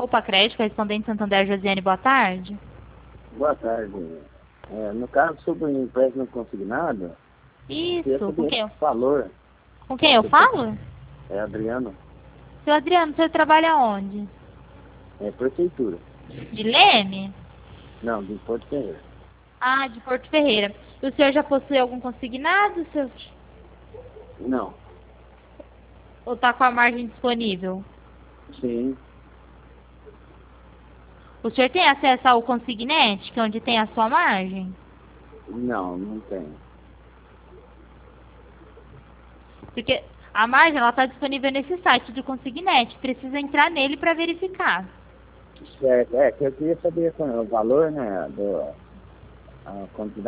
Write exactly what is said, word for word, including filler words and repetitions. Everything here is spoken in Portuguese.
Opa Crédito, correspondente Santander Josiane, boa tarde. Boa tarde. É, no caso sobre o empréstimo consignado, Isso, com quem eu, valor. com quem eu falo? É Adriano, Seu Adriano, você trabalha onde? é prefeitura. De Leme? Não, de Porto Ferreira. Ah, de Porto Ferreira. E o senhor já possui algum consignado, seu... Não, ou está com a margem disponível? sim, O senhor tem acesso ao consignete, que é onde tem a sua margem? não, não tenho. Porque a margem está disponível nesse site do consignete. Precisa entrar nele para verificar. Certo, é que eu queria saber qual é o valor, né, do, a quantidade.